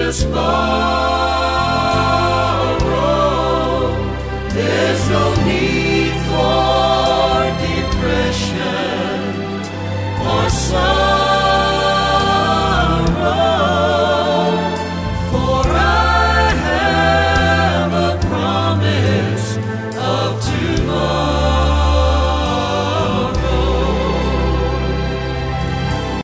endless sorrow. There's no need for depression or sorrow.